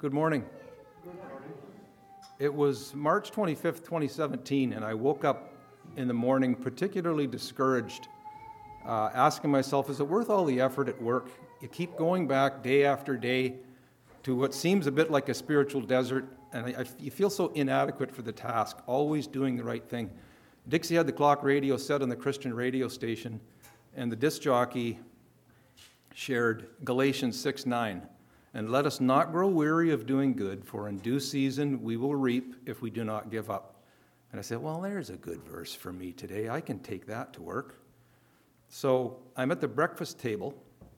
Good morning. It was March 25th, 2017, and I woke up in the morning particularly discouraged, asking myself, is it worth all the effort at work? You keep going back day after day to what seems a bit like a spiritual desert, and you feel so inadequate for the task, always doing the right thing. Dixie had the clock radio set on the Christian radio station, and the disc jockey shared Galatians 6:9. And let us not grow weary of doing good, for in due season we will reap if we do not give up. And I said, well, there's a good verse for me today. I can take that to work. So I'm at the breakfast table,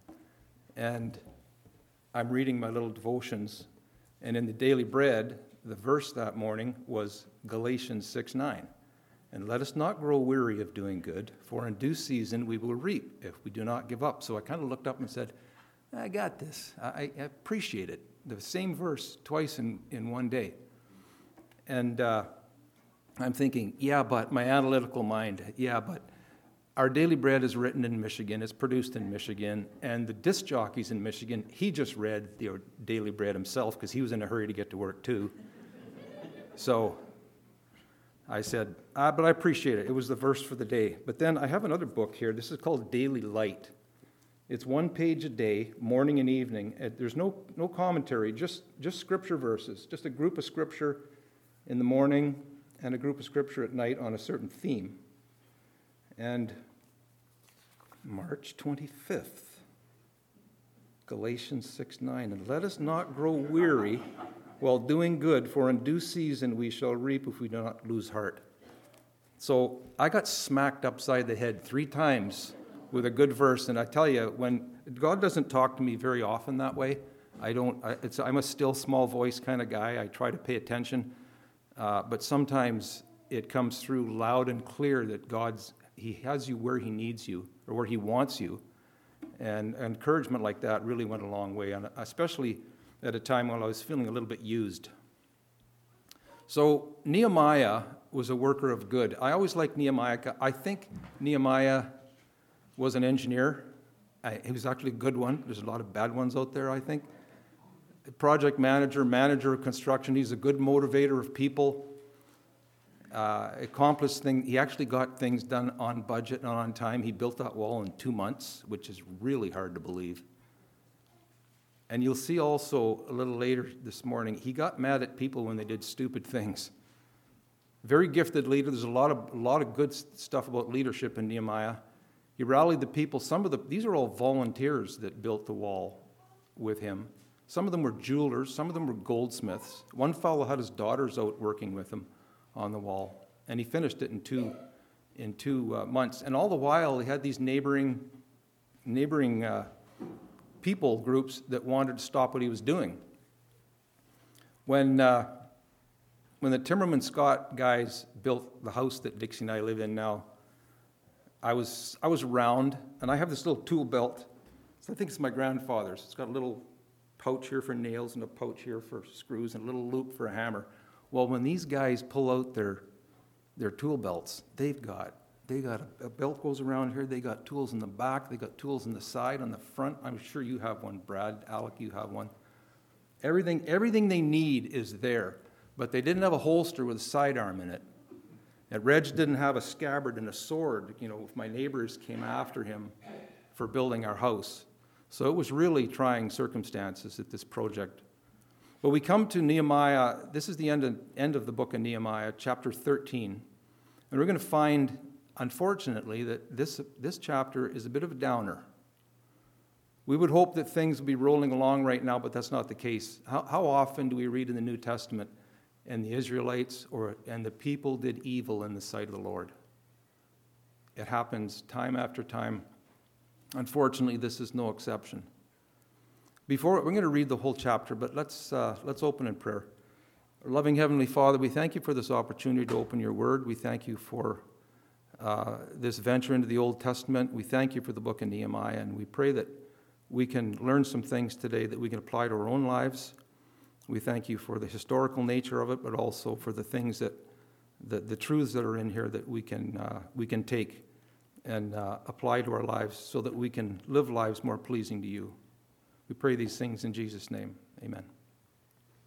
and I'm reading my little devotions. And in the Daily Bread, the verse that morning was Galatians 6:9. And let us not grow weary of doing good, for in due season we will reap if we do not give up. So I kind of looked up and said, I got this. I appreciate it. The same verse twice in one day. And I'm thinking, but my analytical mind, but our Daily Bread is written in Michigan. It's produced in Michigan. And the disc jockey's in Michigan. He just read the Daily Bread himself because he was in a hurry to get to work too. So I said, but I appreciate it. It was the verse for the day. But then I have another book here. This is called Daily Light. It's 1 page a day, morning and evening. There's no commentary, just scripture verses, just a group of scripture in the morning and a group of scripture at night on a certain theme. And March 25th, Galatians 6:9, and let us not grow weary while doing good, for in due season we shall reap if we do not lose heart. So I got smacked upside the head 3 times with a good verse, and I tell you, when God doesn't talk to me very often that way, I'm a still small voice kind of guy. I try to pay attention, but sometimes it comes through loud and clear that He has you where He needs you or where He wants you, and encouragement like that really went a long way, and especially at a time when I was feeling a little bit used. So Nehemiah was a worker of good. I always liked Nehemiah. I think Nehemiah was an engineer. He was actually a good one. There's a lot of bad ones out there, I think. Project manager of construction. He's a good motivator of people. Accomplished things. He actually got things done on budget and on time. He built that wall in 2 months, which is really hard to believe. And you'll see also a little later this morning, he got mad at people when they did stupid things. Very gifted leader. There's a lot of good stuff about leadership in Nehemiah. He rallied the people. These are all volunteers that built the wall with him. Some of them were jewelers. Some of them were goldsmiths. One fellow had his daughters out working with him on the wall, and he finished it in two months. And all the while, he had these neighboring people groups that wanted to stop what he was doing. When the Timmerman Scott guys built the house that Dixie and I live in now, I was around, and I have this little tool belt. So I think it's my grandfather's. It's got a little pouch here for nails and a pouch here for screws and a little loop for a hammer. Well, when these guys pull out their tool belts, they got a belt goes around here. They got tools in the back. They got tools in the side, on the front. I'm sure you have one, Brad, Alec, you have one. Everything they need is there, but they didn't have a holster with a sidearm in it. And Reg didn't have a scabbard and a sword, if my neighbors came after him for building our house. So it was really trying circumstances at this project. But we come to Nehemiah. This is the end of the book of Nehemiah, chapter 13. And we're going to find, unfortunately, that this chapter is a bit of a downer. We would hope that things would be rolling along right now, but that's not the case. How often do we read in the New Testament, and the Israelites and the people did evil in the sight of the Lord? It happens time after time. Unfortunately, this is no exception. We're going to read the whole chapter, but let's open in prayer. Our loving Heavenly Father, we thank you for this opportunity to open your word. We thank you for this venture into the Old Testament. We thank you for the book of Nehemiah, and we pray that we can learn some things today that we can apply to our own lives. We thank you for the historical nature of it, but also for the things the truths that are in here that we can take and apply to our lives so that we can live lives more pleasing to you. We pray these things in Jesus' name. Amen.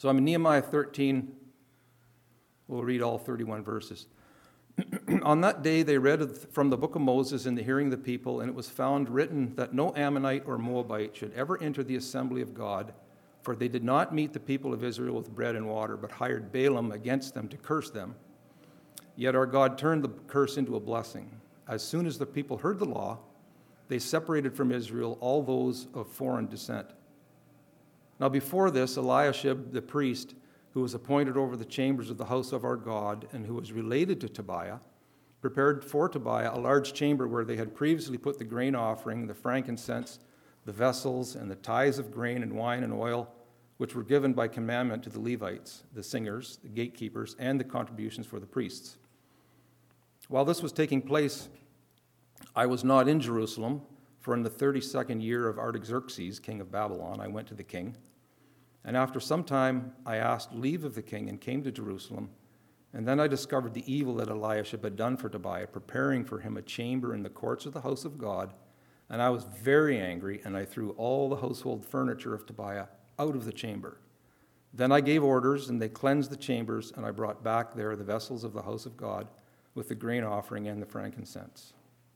So I'm in Nehemiah 13. We'll read all 31 verses. On that day they read from the book of Moses in the hearing of the people, and it was found written that no Ammonite or Moabite should ever enter the assembly of God, for they did not meet the people of Israel with bread and water, but hired Balaam against them to curse them. Yet our God turned the curse into a blessing. As soon as the people heard the law, they separated from Israel all those of foreign descent. Now before this, Eliashib the priest, who was appointed over the chambers of the house of our God, and who was related to Tobiah, prepared for Tobiah a large chamber where they had previously put the grain offering, the frankincense, the vessels, and the tithes of grain and wine and oil, which were given by commandment to the Levites, the singers, the gatekeepers, and the contributions for the priests. While this was taking place, I was not in Jerusalem, for in the 32nd year of Artaxerxes, king of Babylon, I went to the king. And after some time, I asked leave of the king and came to Jerusalem. And then I discovered the evil that Eliashib had done for Tobiah, preparing for him a chamber in the courts of the house of God. And I was very angry, and I threw all the household furniture of Tobiah out of the chamber. Then I gave orders, and they cleansed the chambers, and I brought back there the vessels of the house of God with the grain offering and the frankincense.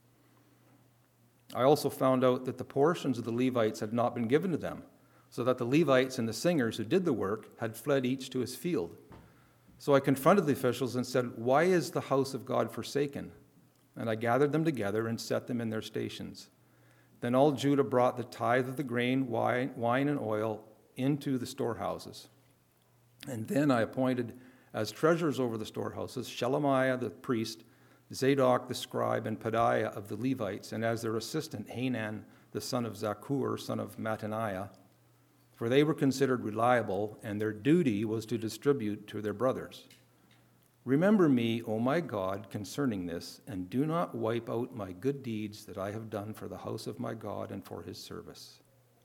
I also found out that the portions of the Levites had not been given to them, so that the Levites and the singers who did the work had fled each to his field. So I confronted the officials and said, "Why is the house of God forsaken?" And I gathered them together and set them in their stations. Then all Judah brought the tithe of the grain, wine, and oil into the storehouses. And then I appointed as treasurers over the storehouses Shelemiah the priest, Zadok the scribe, and Pedaiah of the Levites, and as their assistant Hanan the son of Zakur, son of Mattaniah, for they were considered reliable, and their duty was to distribute to their brothers. Remember me, O my God, concerning this, and do not wipe out my good deeds that I have done for the house of my God and for his service.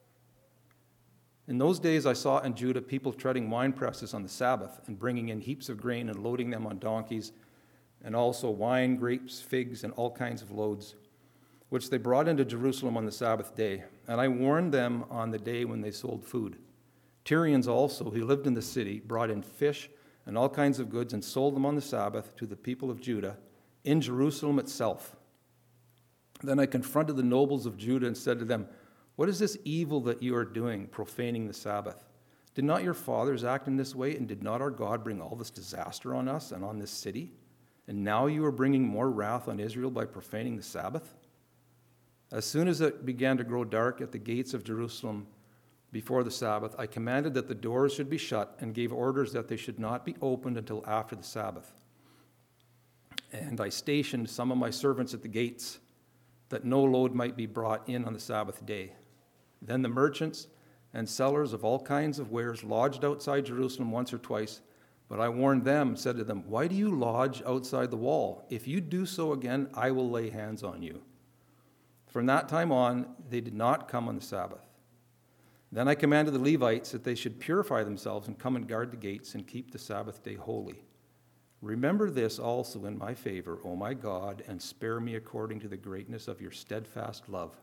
In those days I saw in Judah people treading wine presses on the Sabbath and bringing in heaps of grain and loading them on donkeys, and also wine, grapes, figs, and all kinds of loads, which they brought into Jerusalem on the Sabbath day. And I warned them on the day when they sold food. Tyrians also, who lived in the city, brought in fish and all kinds of goods and sold them on the Sabbath to the people of Judah in Jerusalem itself. Then I confronted the nobles of Judah and said to them, "What is this evil that you are doing, profaning the Sabbath? Did not your fathers act in this way, and did not our God bring all this disaster on us and on this city? And now you are bringing more wrath on Israel by profaning the Sabbath?" As soon as it began to grow dark at the gates of Jerusalem before the Sabbath, I commanded that the doors should be shut and gave orders that they should not be opened until after the Sabbath. And I stationed some of my servants at the gates, that no load might be brought in on the Sabbath day. Then the merchants and sellers of all kinds of wares lodged outside Jerusalem once or twice, but I warned them, said to them, "Why do you lodge outside the wall? If you do so again, I will lay hands on you." From that time on, they did not come on the Sabbath. Then I commanded the Levites that they should purify themselves and come and guard the gates and keep the Sabbath day holy. Remember this also in my favor, O my God, and spare me according to the greatness of your steadfast love.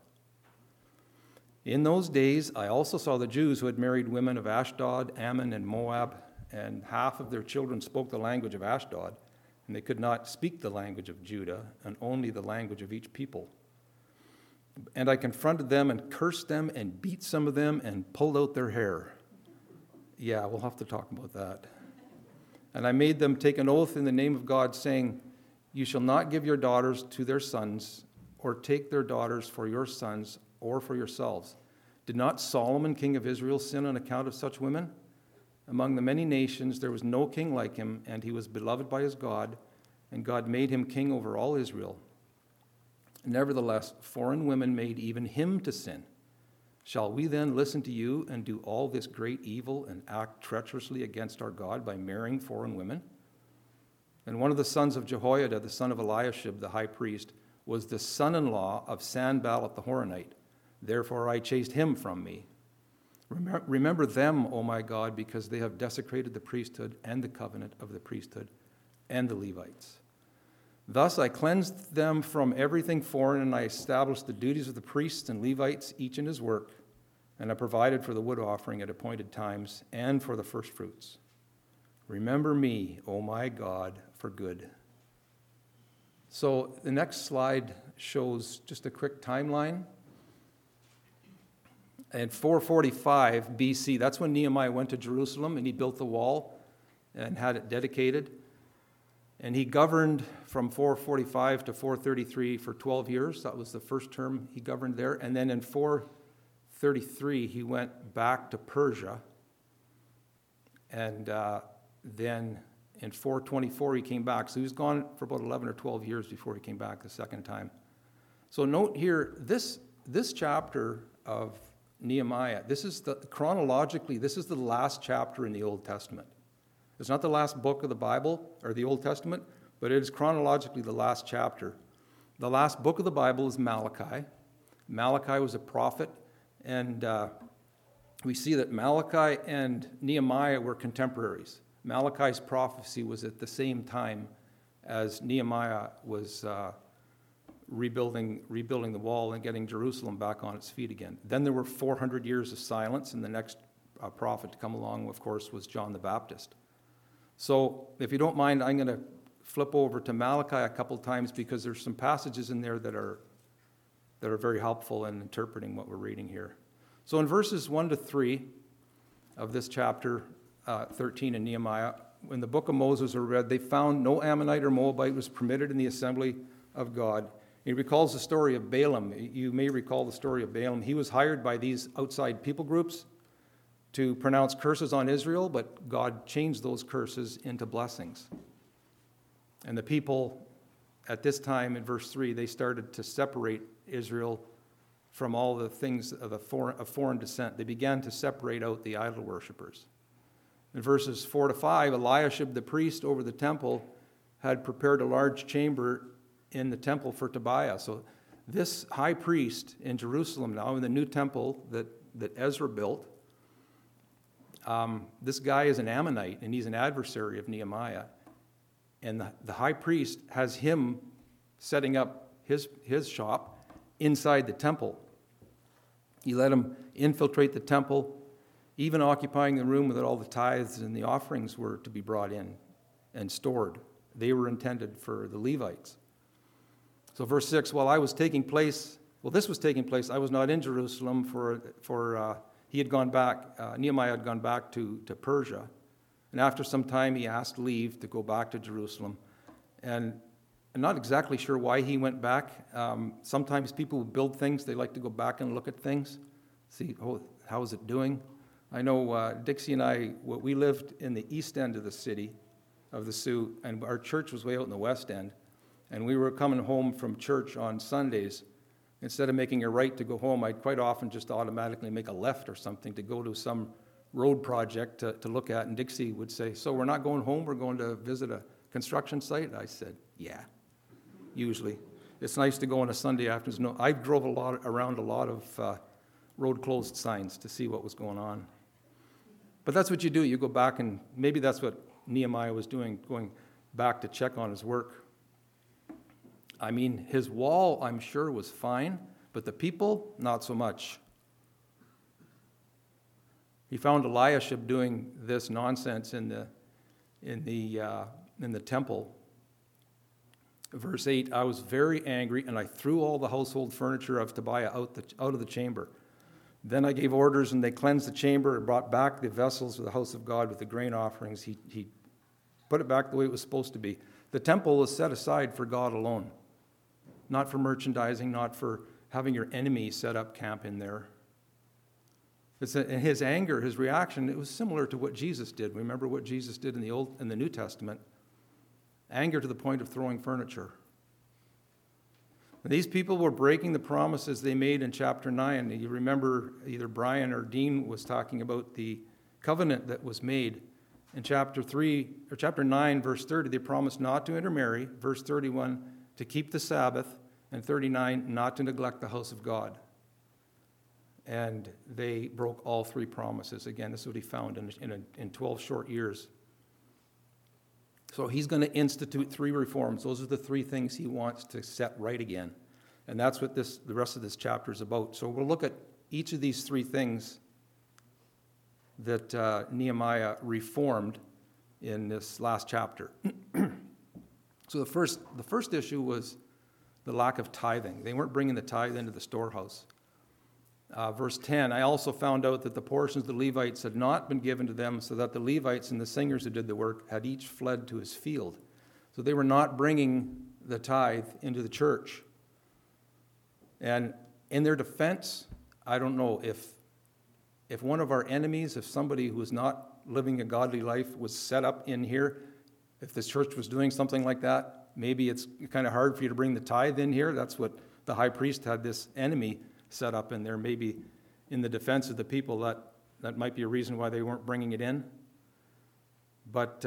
In those days, I also saw the Jews who had married women of Ashdod, Ammon, and Moab, and half of their children spoke the language of Ashdod, and they could not speak the language of Judah, and only the language of each people. And I confronted them and cursed them and beat some of them and pulled out their hair. Yeah, we'll have to talk about that. And I made them take an oath in the name of God, saying, "You shall not give your daughters to their sons, or take their daughters for your sons or for yourselves. Did not Solomon, king of Israel, sin on account of such women? Among the many nations there was no king like him, and he was beloved by his God, and God made him king over all Israel. Nevertheless, foreign women made even him to sin. Shall we then listen to you and do all this great evil and act treacherously against our God by marrying foreign women?" And one of the sons of Jehoiada, the son of Eliashib, the high priest, was the son-in-law of Sanballat the Horonite. Therefore I chased him from me. Remember them, O my God, because they have desecrated the priesthood and the covenant of the priesthood and the Levites. Thus I cleansed them from everything foreign, and I established the duties of the priests and Levites, each in his work. and I provided for the wood offering at appointed times and for the first fruits. Remember me, O my God, for good. So the next slide shows just a quick timeline. In 445 BC, that's when Nehemiah went to Jerusalem and he built the wall and had it dedicated. And he governed from 445 to 433 for 12 years. That was the first term he governed there. And then in 433, he went back to Persia. And then in 424, he came back. So he was gone for about 11 or 12 years before he came back the second time. So note here, this chapter of Nehemiah, chronologically, this is the last chapter in the Old Testament. It's not the last book of the Bible or the Old Testament, but it is chronologically the last chapter. The last book of the Bible is Malachi. Malachi was a prophet, and we see that Malachi and Nehemiah were contemporaries. Malachi's prophecy was at the same time as Nehemiah was rebuilding the wall and getting Jerusalem back on its feet again. Then there were 400 years of silence, and the next prophet to come along, of course, was John the Baptist. So if you don't mind, I'm going to flip over to Malachi a couple times because there's some passages in there that are very helpful in interpreting what we're reading here. So in verses 1 to 3 of this chapter 13 in Nehemiah, when the book of Moses were read, they found no Ammonite or Moabite was permitted in the assembly of God. He recalls the story of Balaam. You may recall the story of Balaam. He was hired by these outside people groups to pronounce curses on Israel, but God changed those curses into blessings. And the people at this time, in verse 3, they started to separate Israel from all the things of foreign descent. They began to separate out the idol worshippers. In verses 4 to 5, Eliashib the priest over the temple had prepared a large chamber in the temple for Tobiah. So this high priest in Jerusalem now, in the new temple that Ezra built, this guy is an Ammonite, and he's an adversary of Nehemiah. And the high priest has him setting up his shop inside the temple. He let him infiltrate the temple, even occupying the room that all the tithes and the offerings were to be brought in and stored. They were intended for the Levites. So verse 6, this was taking place, I was not in Jerusalem for he had gone back, Nehemiah had gone back to Persia. And after some time, he asked leave to go back to Jerusalem. And I'm not exactly sure why he went back. Sometimes people who build things, they like to go back and look at things, see, how is it doing? I know Dixie and I, we lived in the east end of the city, of the Sioux, and our church was way out in the west end. And we were coming home from church on Sundays. Instead of making a right to go home, I'd quite often just automatically make a left or something to go to some road project to look at. And Dixie would say, "So we're not going home, we're going to visit a construction site?" I said, "Yeah, usually. It's nice to go on a Sunday afternoon." I drove around a lot of road closed signs to see what was going on. But that's what you do. You go back, and maybe that's what Nehemiah was doing, going back to check on his work. I mean, his wall, I'm sure, was fine, but the people, not so much. He found Eliashib doing this nonsense in the temple. Verse 8, I was very angry, and I threw all the household furniture of Tobiah out of the chamber. Then I gave orders, and they cleansed the chamber and brought back the vessels of the house of God with the grain offerings. He put it back the way it was supposed to be. The temple was set aside for God alone, not for merchandising, not for having your enemy set up camp in there. And his anger, his reaction, it was similar to what Jesus did. Remember what Jesus did in the New Testament? Anger to the point of throwing furniture. And these people were breaking the promises they made in chapter 9. You remember either Brian or Dean was talking about the covenant that was made. In chapter 9, verse 30, they promised not to intermarry. Verse 31, to keep the Sabbath. And 39, not to neglect the house of God. And they broke all three promises. Again, this is what he found in 12 short years. So he's going to institute three reforms. Those are the three things he wants to set right again. And that's what the rest of this chapter is about. So we'll look at each of these three things that Nehemiah reformed in this last chapter. So the first issue was the lack of tithing. They weren't bringing the tithe into the storehouse. Verse 10, I also found out that the portions of the Levites had not been given to them, so that the Levites and the singers who did the work had each fled to his field. So they were not bringing the tithe into the church. And in their defense, I don't know if one of our enemies, if somebody who was not living a godly life was set up in here, if this church was doing something like that, maybe it's kind of hard for you to bring the tithe in here. That's what the high priest had this enemy set up in there. Maybe in the defense of the people, that might be a reason why they weren't bringing it in. But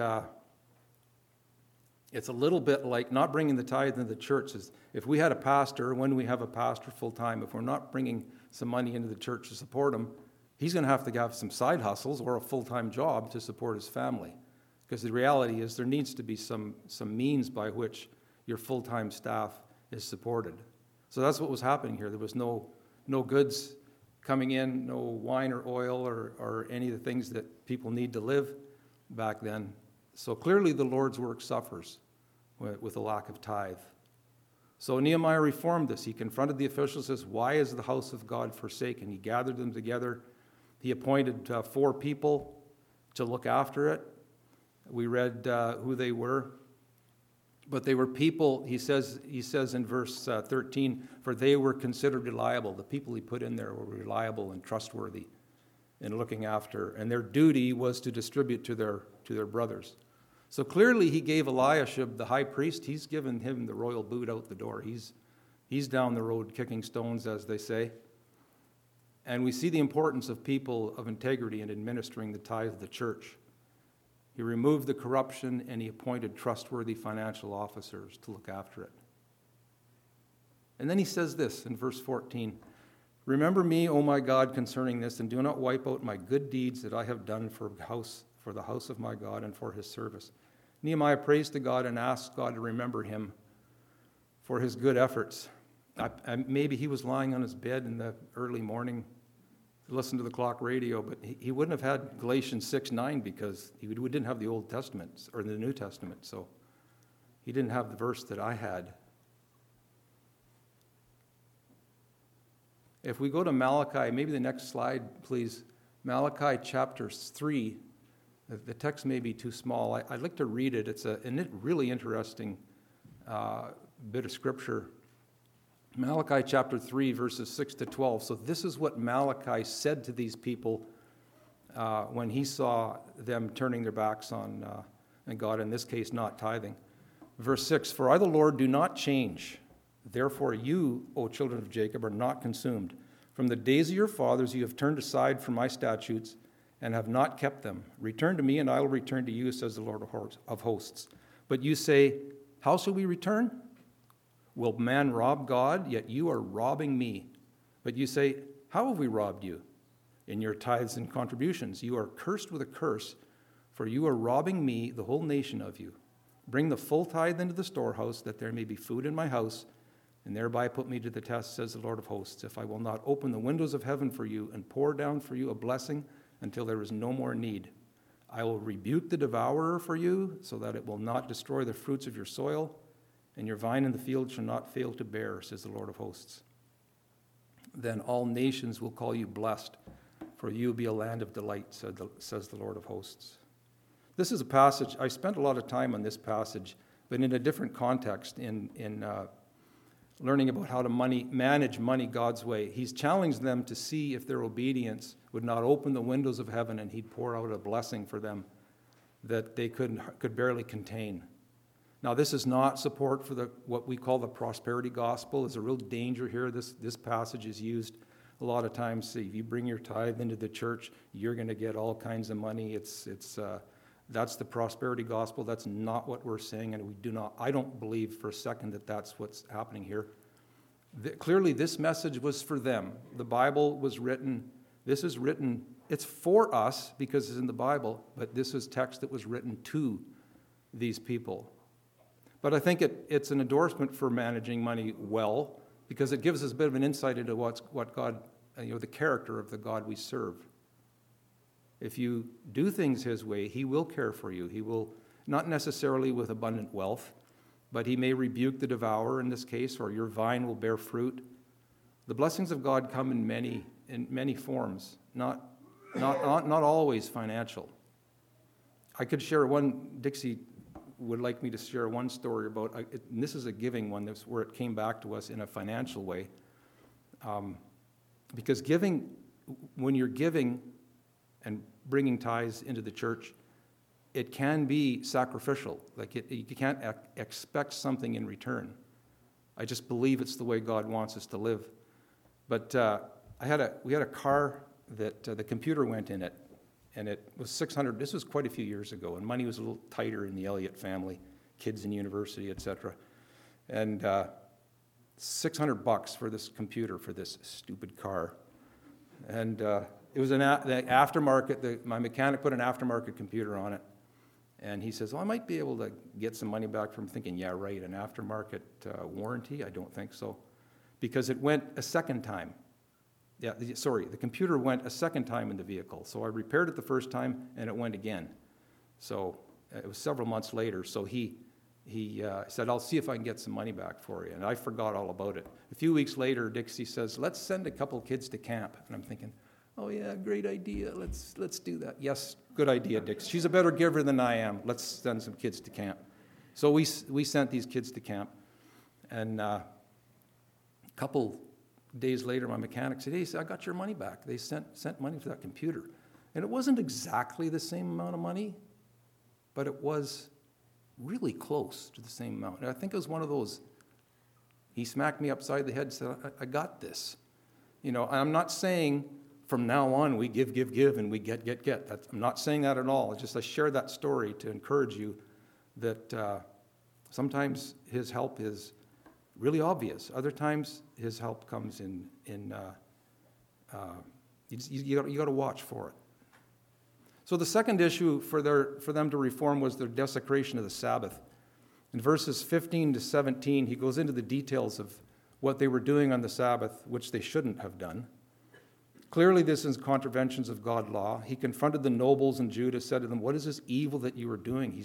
it's a little bit like not bringing the tithe into the church. If we had a pastor, when we have a pastor full-time, if we're not bringing some money into the church to support him, he's going to have some side hustles or a full-time job to support his family. Because the reality is there needs to be some means by which your full-time staff is supported. So that's what was happening here. There was no goods coming in, no wine or oil or any of the things that people need to live back then. So clearly the Lord's work suffers with a lack of tithe. So Nehemiah reformed this. He confronted the officials and says, why is the house of God forsaken? He gathered them together. He appointed 4 people to look after it. We read who they were. But they were people, he says in verse 13, for they were considered reliable. The people he put in there were reliable and trustworthy in looking after. And their duty was to distribute to their brothers. So clearly he gave Eliashib, the high priest, he's given him the royal boot out the door. He's down the road kicking stones, as they say. And we see the importance of people of integrity in administering the tithe of the church. He removed the corruption and he appointed trustworthy financial officers to look after it. And then he says this in verse 14, remember me, O my God, concerning this, and do not wipe out my good deeds that I have done for the house of my God and for his service. Nehemiah prays to God and asks God to remember him for his good efforts. Maybe he was lying on his bed in the early morning to listen to the clock radio, but he wouldn't have had Galatians 6:9 because we didn't have the Old Testament or the New Testament, so he didn't have the verse that I had. If we go to Malachi, maybe the next slide, please. Malachi chapter 3. The text may be too small. I'd like to read it. It's a really interesting bit of scripture. Malachi chapter 3, verses 6 to 12. So this is what Malachi said to these people when he saw them turning their backs on God, in this case, not tithing. Verse 6, for I, the Lord, do not change. Therefore you, O children of Jacob, are not consumed. From the days of your fathers you have turned aside from my statutes and have not kept them. Return to me, and I will return to you, says the Lord of hosts. But you say, how shall we return? Will man rob God? Yet you are robbing me. But you say, how have we robbed you? In your tithes and contributions. You are cursed with a curse, for you are robbing me, the whole nation of you. Bring the full tithe into the storehouse, that there may be food in my house, and thereby put me to the test, says the Lord of hosts, if I will not open the windows of heaven for you and pour down for you a blessing until there is no more need. I will rebuke the devourer for you, so that it will not destroy the fruits of your soil, and your vine in the field shall not fail to bear, says the Lord of hosts. Then all nations will call you blessed, for you will be a land of delight, says the Lord of hosts. This is a passage, I spent a lot of time on this passage, but in a different context, in learning about how to manage money God's way. He's challenged them to see if their obedience would not open the windows of heaven and he'd pour out a blessing for them that they could barely contain. Now, this is not support for what we call the prosperity gospel. There's a real danger here. This passage is used a lot of times. See, if you bring your tithe into the church, you're going to get all kinds of money. That's the prosperity gospel. That's not what we're saying, and I don't believe for a second that that's what's happening here. Clearly, this message was for them. The Bible was written. This is written. It's for us because it's in the Bible, but this is text that was written to these people. But I think it's an endorsement for managing money well, because it gives us a bit of an insight into what God the character of the God we serve. If you do things his way, he will care for you. He will, not necessarily with abundant wealth, but he may rebuke the devourer in this case, or your vine will bear fruit. The blessings of God come in many forms, not always financial. I could share one. Dixie would like me to share one story about, and this is a giving one, that's where it came back to us in a financial way. Because giving, when you're giving and bringing tithes into the church, it can be sacrificial. Like you can't expect something in return. I just believe it's the way God wants us to live. But we had a car that the computer went in it, and it was $600. This was quite a few years ago, and money was a little tighter in the Elliott family, kids in university, etc. And $600 for this computer for this stupid car, and it was the aftermarket. My mechanic put an aftermarket computer on it, and he says, "Well, I might be able to get some money back from." Thinking, yeah, right, an aftermarket warranty? I don't think so, because it went a second time. The computer went a second time in the vehicle. So I repaired it the first time, and it went again. So it was several months later. So he said, "I'll see if I can get some money back for you." And I forgot all about it. A few weeks later, Dixie says, "Let's send a couple kids to camp." And I'm thinking, "Oh yeah, great idea. Let's do that." Yes, good idea, Dixie. She's a better giver than I am. Let's send some kids to camp. So we sent these kids to camp, and a couple days later, my mechanic said, "Hey, I got your money back. They sent money for that computer." And it wasn't exactly the same amount of money, but it was really close to the same amount. And I think it was one of those, he smacked me upside the head and said, I got this. I'm not saying from now on we give, and we get. I'm not saying that at all. It's just I share that story to encourage you that sometimes his help is really obvious. Other times, his help comes in you got to watch for it. So the second issue for them to reform was their desecration of the Sabbath. In verses 15 to 17, he goes into the details of what they were doing on the Sabbath, which they shouldn't have done. Clearly, this is contraventions of God's law. He confronted the nobles in Judah, said to them, "What is this evil that you are doing?"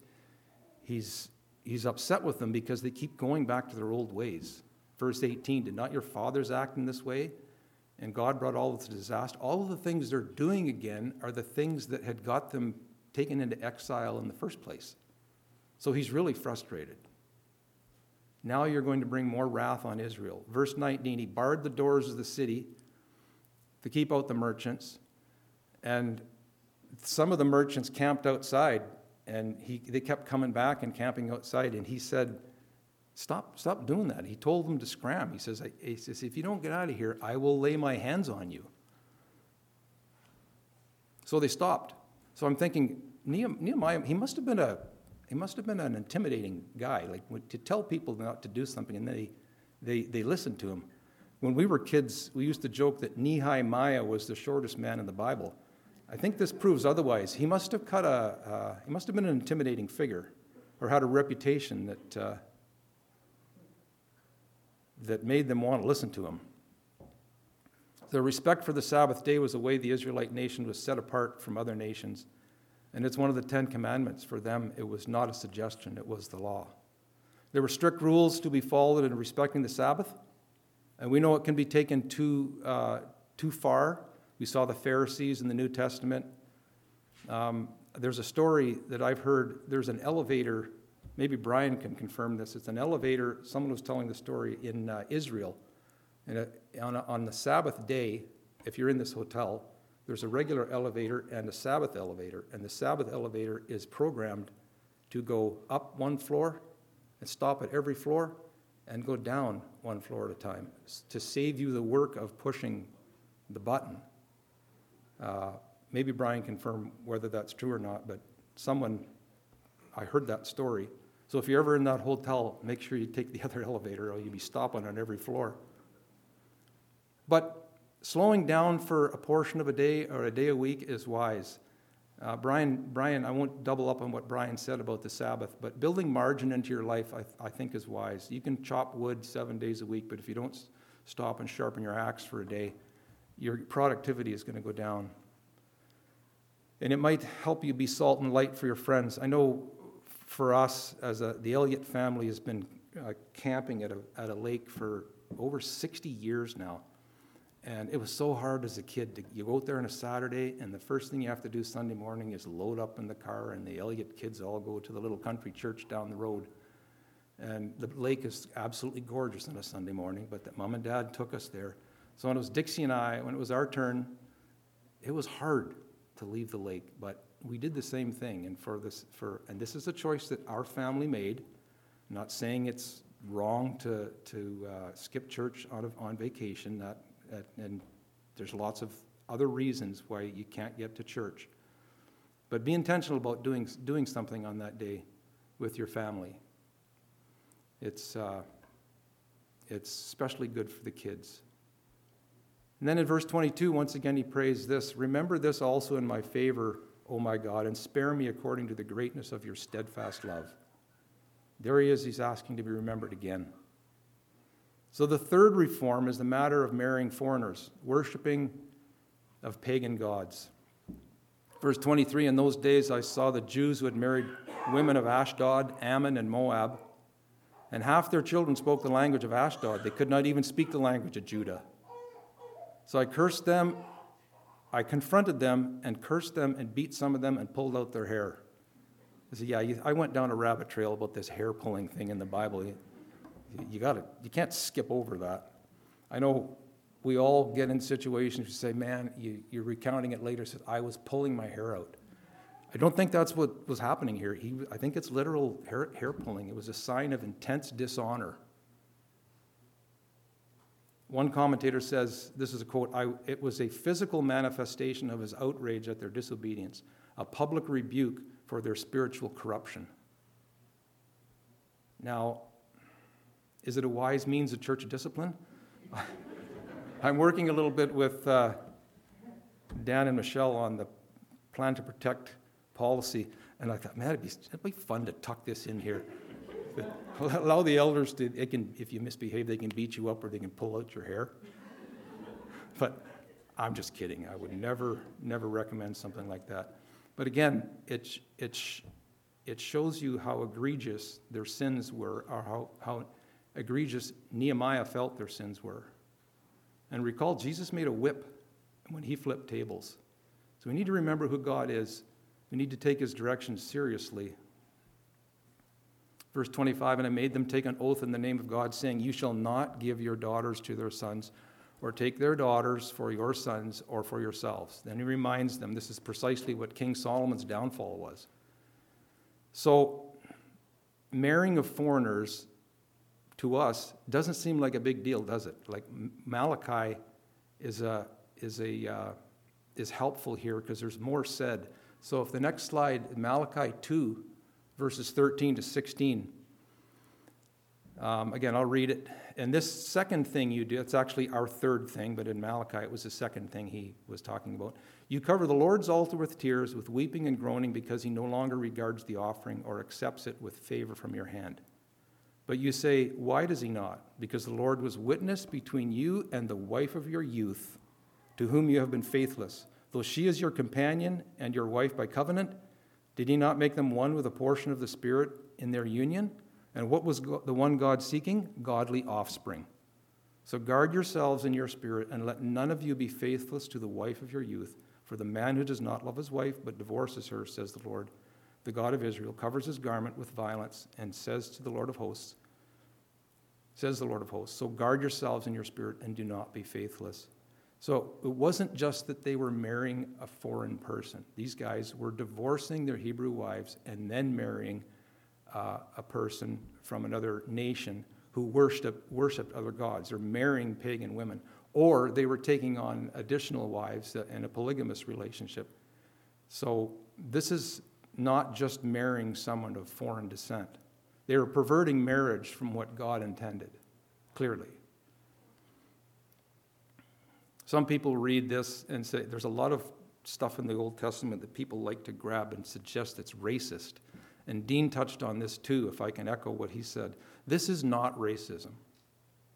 He's upset with them because they keep going back to their old ways. Verse 18, "Did not your fathers act in this way? And God brought all of this disaster." All of the things they're doing again are the things that had got them taken into exile in the first place. So he's really frustrated. Now you're going to bring more wrath on Israel. Verse 19, he barred the doors of the city to keep out the merchants. And some of the merchants camped outside. And they kept coming back and camping outside, and he said, stop doing that. He told them to scram. He says, "If you don't get out of here, I will lay my hands on you." So they stopped. So I'm thinking, Nehemiah, he must have been an intimidating guy, like to tell people not to do something, and they listened to him. When we were kids, we used to joke that Nehemiah was the shortest man in the Bible. I think this proves otherwise. He must have been an intimidating figure, or had a reputation that made them want to listen to him. The respect for the Sabbath day was a way the Israelite nation was set apart from other nations, and it's one of the 10 Commandments. For them, it was not a suggestion, it was the law. There were strict rules to be followed in respecting the Sabbath, and we know it can be taken too far. We saw the Pharisees in the New Testament. There's a story that I've heard. There's an elevator. Maybe Brian can confirm this. It's an elevator. Someone was telling the story in Israel. And on the Sabbath day, if you're in this hotel, there's a regular elevator and a Sabbath elevator. And the Sabbath elevator is programmed to go up one floor and stop at every floor and go down one floor at a time to save you the work of pushing the button. Maybe Brian can confirm whether that's true or not, but I heard that story. So if you're ever in that hotel, make sure you take the other elevator or you'll be stopping on every floor. But slowing down for a portion of a day or a day a week is wise. Brian, I won't double up on what Brian said about the Sabbath, but building margin into your life, I think, is wise. You can chop wood 7 days a week, but if you don't stop and sharpen your axe for a day, your productivity is going to go down. And it might help you be salt and light for your friends. I know for us, the Elliott family has been camping at a lake for over 60 years now. And it was so hard as a kid. You go out there on a Saturday, and the first thing you have to do Sunday morning is load up in the car, and the Elliott kids all go to the little country church down the road. And the lake is absolutely gorgeous on a Sunday morning, but that Mom and Dad took us there. So when it was Dixie and I, when it was our turn, it was hard to leave the lake, but we did the same thing. And this is a choice that our family made. I'm not saying it's wrong to skip church on vacation. And there's lots of other reasons why you can't get to church. But be intentional about doing something on that day with your family. It's especially good for the kids. And then in verse 22, once again, he prays this: "Remember this also in my favor, O my God, and spare me according to the greatness of your steadfast love." There he is, he's asking to be remembered again. So the third reform is the matter of marrying foreigners, worshiping of pagan gods. Verse 23, "In those days I saw the Jews who had married women of Ashdod, Ammon, and Moab, and half their children spoke the language of Ashdod. They could not even speak the language of Judah. So I cursed them, I confronted them and cursed them and beat some of them and pulled out their hair." I said, I went down a rabbit trail about this hair pulling thing in the Bible. You can't skip over that. I know we all get in situations where you say, man, you're recounting it later, says, I was pulling my hair out. I don't think that's what was happening here. I think it's literal hair pulling. It was a sign of intense dishonor. One commentator says, this is a quote, "It was a physical manifestation of his outrage at their disobedience, a public rebuke for their spiritual corruption." Now, is it a wise means of church discipline? I'm working a little bit with Dan and Michelle on the Plan to Protect policy, and I thought, man, it'd be fun to tuck this in here. Allow the elders to, if you misbehave, they can beat you up or they can pull out your hair. But I'm just kidding. I would never recommend something like that. But again, it shows you how egregious their sins were, or how egregious Nehemiah felt their sins were. And recall, Jesus made a whip when he flipped tables. So we need to remember who God is. We need to take his direction seriously. Verse 25, "And I made them take an oath in the name of God, saying, you shall not give your daughters to their sons, or take their daughters for your sons or for yourselves." Then he reminds them this is precisely what King Solomon's downfall was. So marrying of foreigners to us doesn't seem like a big deal, does it? Like Malachi is helpful here because there's more said. So if the next slide, Malachi 2, verses 13 to 16. Again, I'll read it. And this second thing you do, it's actually our third thing, but in Malachi it was the second thing he was talking about. "You cover the Lord's altar with tears, with weeping and groaning, because he no longer regards the offering or accepts it with favor from your hand. But you say, why does he not? Because the Lord was witness between you and the wife of your youth, to whom you have been faithless. Though she is your companion and your wife by covenant, did he not make them one with a portion of the Spirit in their union? And what was the one God seeking? Godly offspring. So guard yourselves in your spirit, and let none of you be faithless to the wife of your youth. For the man who does not love his wife but divorces her, says the Lord, the God of Israel, covers his garment with violence, and says the Lord of hosts, so guard yourselves in your spirit and do not be faithless. So it wasn't just that they were marrying a foreign person. These guys were divorcing their Hebrew wives and then marrying a person from another nation who worshipped other gods. They're marrying pagan women. Or they were taking on additional wives in a polygamous relationship. So this is not just marrying someone of foreign descent. They were perverting marriage from what God intended, clearly. Some people read this and say there's a lot of stuff in the Old Testament that people like to grab and suggest it's racist. And Dean touched on this too, if I can echo what he said. This is not racism.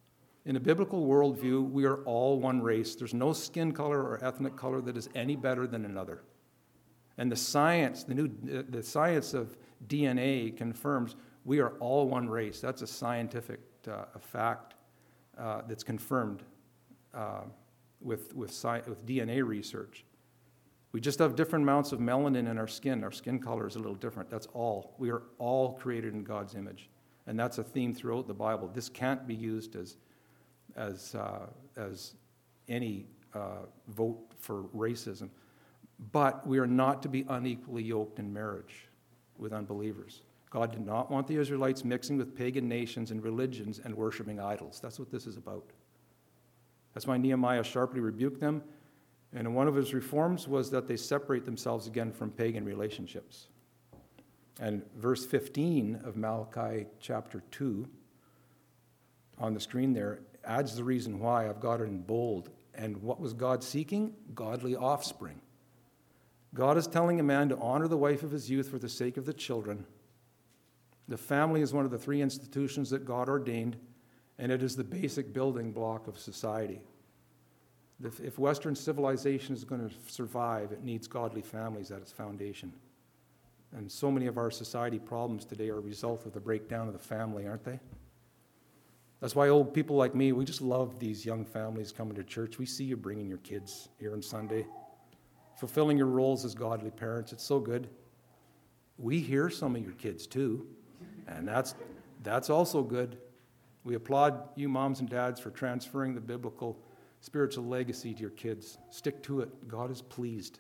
In a biblical worldview, we are all one race. There's no skin color or ethnic color that is any better than another. And the science of DNA confirms we are all one race. That's a scientific fact that's confirmed with DNA research. We just have different amounts of melanin in our skin. Our skin color is a little different. That's all. We are all created in God's image. And that's a theme throughout the Bible. This can't be used as any vote for racism. But we are not to be unequally yoked in marriage with unbelievers. God did not want the Israelites mixing with pagan nations and religions and worshiping idols. That's what this is about. That's why Nehemiah sharply rebuked them. And one of his reforms was that they separate themselves again from pagan relationships. And verse 15 of Malachi chapter 2 on the screen there adds the reason why. I've got it in bold. And what was God seeking? Godly offspring. God is telling a man to honor the wife of his youth for the sake of the children. The family is one of the three institutions that God ordained, and it is the basic building block of society. If Western civilization is going to survive, it needs godly families at its foundation. And so many of our society problems today are a result of the breakdown of the family, aren't they? That's why old people like me, we just love these young families coming to church. We see you bringing your kids here on Sunday, fulfilling your roles as godly parents. It's so good. We hear some of your kids too, and that's also good. We applaud you moms and dads for transferring the biblical spiritual legacy to your kids. Stick to it. God is pleased.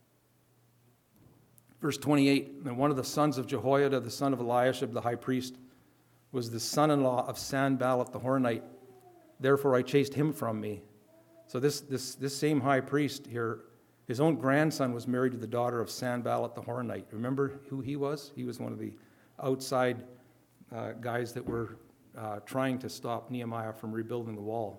Verse 28, and one of the sons of Jehoiada, the son of Eliashib, the high priest, was the son-in-law of Sanballat the Horonite. Therefore I chased him from me. So this same high priest here, his own grandson was married to the daughter of Sanballat the Horonite. Remember who he was? He was one of the outside guys that were trying to stop Nehemiah from rebuilding the wall.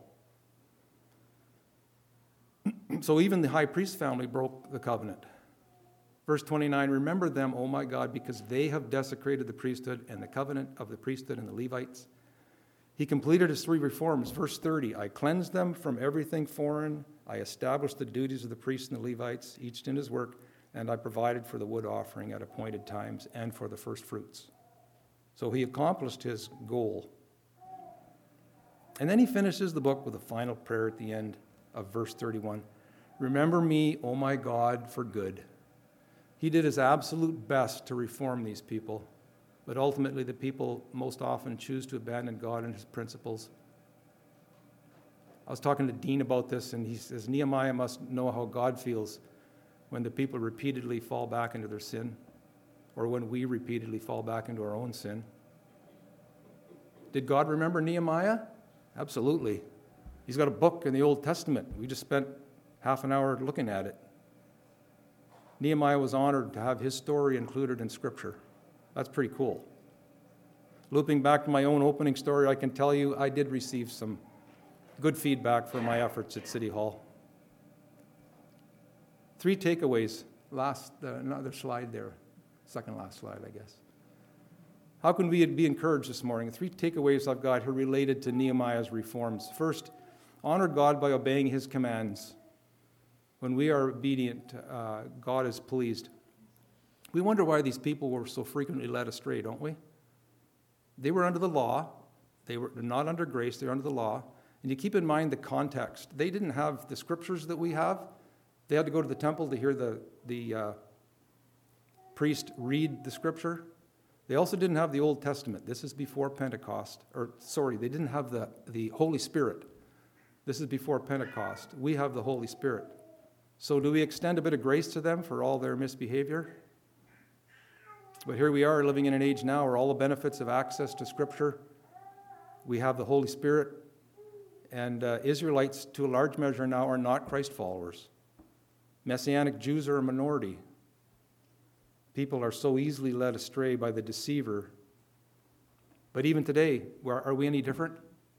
So even the high priest family broke the covenant. Verse 29, remember them, O my God, because they have desecrated the priesthood and the covenant of the priesthood and the Levites. He completed his three reforms. Verse 30, I cleansed them from everything foreign. I established the duties of the priests and the Levites, each in his work, and I provided for the wood offering at appointed times and for the first fruits. So he accomplished his goal. And then he finishes the book with a final prayer at the end of verse 31. Remember me, O my God, for good. He did his absolute best to reform these people, but ultimately the people most often choose to abandon God and his principles. I was talking to Dean about this, and he says Nehemiah must know how God feels when the people repeatedly fall back into their sin, or when we repeatedly fall back into our own sin. Did God remember Nehemiah? Absolutely. He's got a book in the Old Testament. We just spent half an hour looking at it. Nehemiah was honored to have his story included in Scripture. That's pretty cool. Looping back to my own opening story, I can tell you I did receive some good feedback for my efforts at City Hall. 3 takeaways. Another slide there. Second last slide, I guess. How can we be encouraged this morning? 3 takeaways I've got here related to Nehemiah's reforms. First, honor God by obeying his commands. When we are obedient, God is pleased. We wonder why these people were so frequently led astray, don't we? They were under the law. They're not under grace. They're under the law. And you keep in mind the context. They didn't have the scriptures that we have. They had to go to the temple to hear the priest read the scripture. They also didn't have the Old Testament. This is before Pentecost. They didn't have the Holy Spirit. This is before Pentecost. We have the Holy Spirit. So do we extend a bit of grace to them for all their misbehavior? But here we are living in an age now where all the benefits of access to Scripture, we have the Holy Spirit, and Israelites to a large measure now are not Christ followers. Messianic Jews are a minority. People are so easily led astray by the deceiver. But even today, are we any different?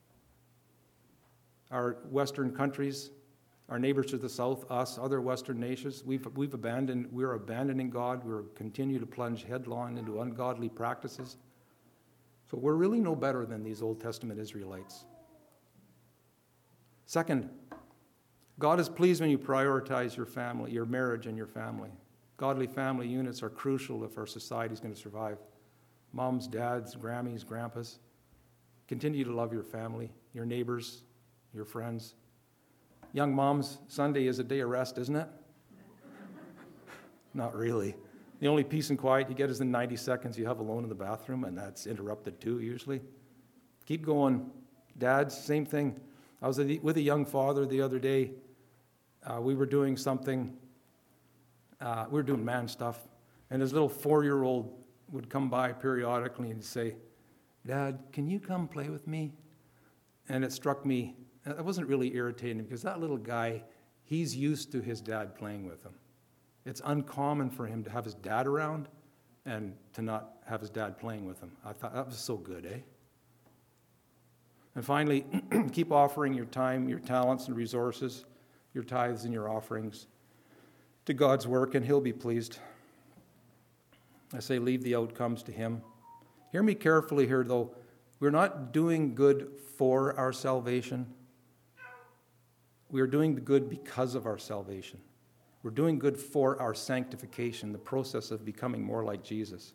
Our Western countries, our neighbors to the south, us, other Western nations, we're abandoning God. We're continue to plunge headlong into ungodly practices. So we're really no better than these Old Testament Israelites. Second, God is pleased when you prioritize your family, your marriage and your family. Godly family units are crucial if our society is going to survive. Moms, dads, Grammies, grandpas, continue to love your family, your neighbors, your friends. Young moms, Sunday is a day of rest, isn't it? Not really. The only peace and quiet you get is the 90 seconds you have alone in the bathroom, and that's interrupted too, usually. Keep going. Dads, same thing. I was with a young father the other day. We were doing something. We were doing man stuff, and his little 4-year-old would come by periodically and say, "Dad, can you come play with me?" And it struck me, it wasn't really irritating because that little guy, he's used to his dad playing with him. It's uncommon for him to have his dad around and to not have his dad playing with him. I thought that was so good, eh? And finally, keep offering your time, your talents and resources, your tithes and your offerings to God's work, and He'll be pleased. I say leave the outcomes to Him. Hear me carefully here, though. We're not doing good for our salvation. We are doing the good because of our salvation. We're doing good for our sanctification, the process of becoming more like Jesus.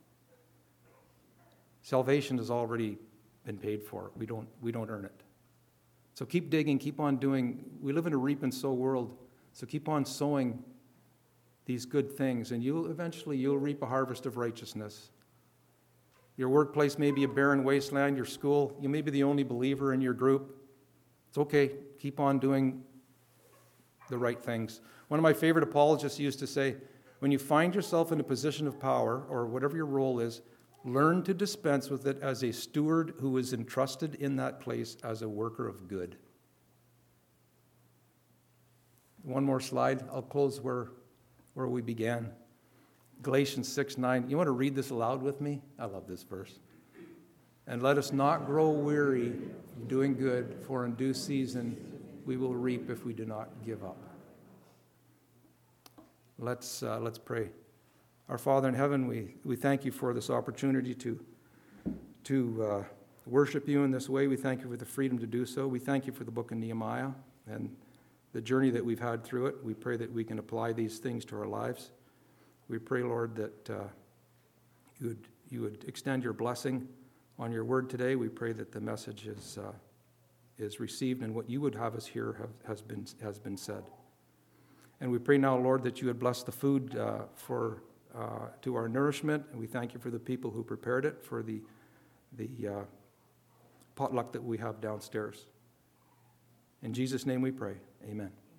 Salvation has already been paid for. We don't earn it. So keep digging, keep on doing. We live in a reap and sow world, so keep on sowing these good things, and you'll reap a harvest of righteousness. Your workplace may be a barren wasteland, your school, you may be the only believer in your group. It's okay, keep on doing the right things. One of my favorite apologists used to say, when you find yourself in a position of power, or whatever your role is, learn to dispense with it as a steward who is entrusted in that place as a worker of good. One more slide. I'll close where we began. Galatians 6:9. You want to read this aloud with me? I love this verse. And let us not grow weary of doing good, for in due season we will reap if we do not give up. Let's pray. Our Father in heaven, we thank you for this opportunity to worship you in this way. We thank you for the freedom to do so. We thank you for the book of Nehemiah and the journey that we've had through it. We pray that we can apply these things to our lives. We pray, Lord, that you would extend your blessing on your word today. We pray that the message is received and what you would have us hear has been said. And we pray now, Lord, that you would bless the food to our nourishment. And we thank you for the people who prepared it, for the potluck that we have downstairs. In Jesus' name we pray. Amen.